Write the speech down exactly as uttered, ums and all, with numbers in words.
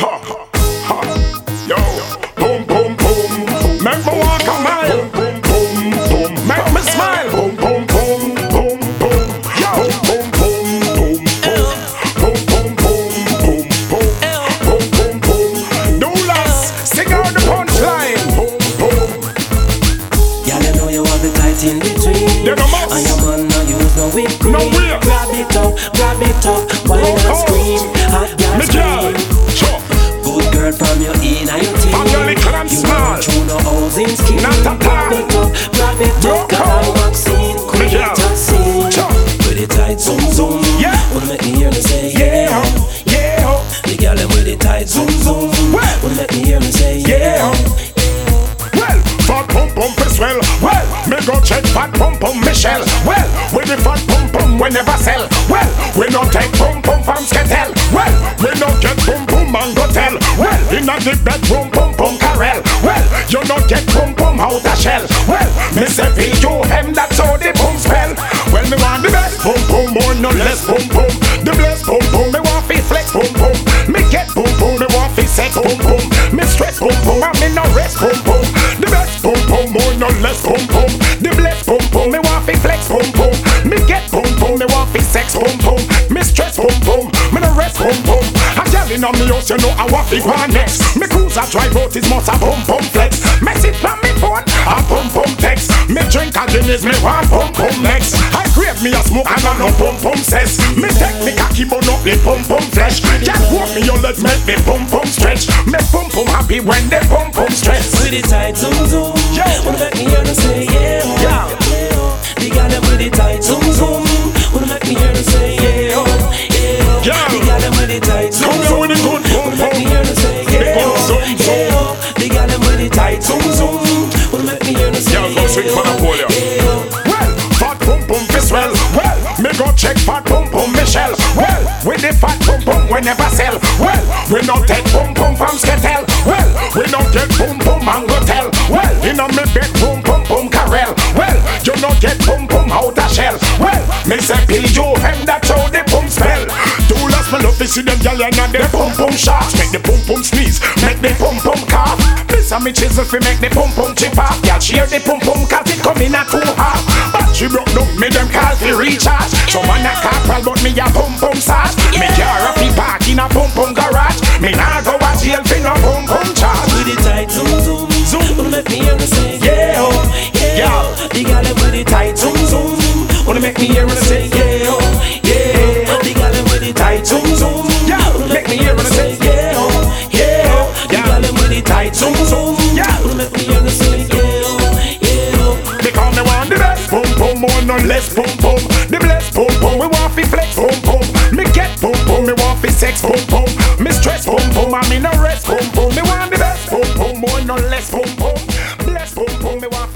Ha, ha, yo, boom, boom, boom. Make me walk a mile. Boom, boom, boom, boom. Make me smile. Boom, boom, boom, boom, boom. Yo, boom, boom, boom, boom. Boom, boom, boom, boom, boom. Boom, boom, boom. Do less. Sing out the punchline. Boom, boom. Y'all know you have the tight in between. They no must. And your man no use no whip cream. No way. Grab it up, grab it up, whine and scream. Hot girl Me girl. scream. Sure. Good girl from your in and your team. From your little and You small. run through no housing scheme. Not at Grab all. it up, grab it No up, cause call. I'm vaccine. Create girl. a scene. Sure. With it tight zoom zoom. Yeah. Wanna make me hear me say Yeah, yeah. The girl them with it tight zoom zoom. Well. Wanna make me hear me say Yeah. Well, fat pum pum for swell. Well, me go check fat pum pum Michelle. Well, with the fat pum pum we never sell. Well, we no take pum pum from Sketel. Well, we no get pum pum and go tell. Well, in a the bedroom pum pum Carel. Well, you no get pum pum out a shell. Well, me say feel you hem that's how the pum spell. Well, me want the best pum pum more no less pum pum. The blessed pum pum me want fi flex pum pum. Me get pum pum me want fi sex pum pum. Me stress pum pum and me no rest pum pum. The best pum pum more no less pum pum. The blessed pum pum me want fi flex pum pum. Me get pum pum me want fi sex pum pum. Me stress pum pum me no rest pum pum. A girl inna me house you know I want fi go next. Me cruiser drive out is must a pum pum flex. Message from me phone a pum pum text. Me drink a Guinness me want pum pum next. I crave me a smoke and I no pum pum says. Me take me cocky burn up the pum pum flesh. Just walk me your legs make me pum pum stretch. Me pum pum happy when they pum pum stress. With it tight zoom zoom. Yo. Wanna make me hear me say yeah. Yeah. The girl them with it tight zoom zoom. Wanna make me hear me say yeah. Yeah. Yeah. The girl them with it tight zoom Come zoom. here with the good pum Wanna make me pum. hear me say Big yeah. pum zoom zoom. Yeah. The girl them with it tight zoom zoom. Wanna make me hear me say Yeah, go swing for the pole, yeah. yeah. Well, fat pum pum fi swell. Well, me go check fat pum pum Michelle. Well, with the fat pum pum we never sell. Well, we no take pum pum from Sketel. Well, we no get pum pum and go tell. Well, inna me bedroom pum pum Carel. Well, you no get pum pum out a shell. Well, me say peel you hem that's how the pum spell. Two last me love to see them gyal inna the pum pum shots. Make the pum pum sneeze, make the pum pum cough. This a me chisel fi make the pum pum chip off. Gyal share the pum pum 'cause it come in a two half. But she broke down me them call fi recharge. So man a corporal but me a pum pum sauce. Me car a fi park in a pum pum garage. Me nah go a jail fi no pum pum charge. With it tight zoom zoom zoom. Wanna make me hear me say Yeah, yeah. yeah. The girl them with it tight zoom zoom. Wanna make me hear me say yeah. Yeah. The girl them with it tight zoom zoom. Yeah. Wanna make me hear me say yeah. Yeah. The Yeah. girl them with it tight zoom zoom. Yeah. Wanna make me hear me say yeah. Yeah. Because me want the best pum pum more no less pum pum. The blessed pum pum we want fi flex pum pum. Me get pum pum me want fi sex pum pum. Me stress pum pum and me no rest pum pum. Me want the best pum pum more no less pum pum. Blessed pum pum me want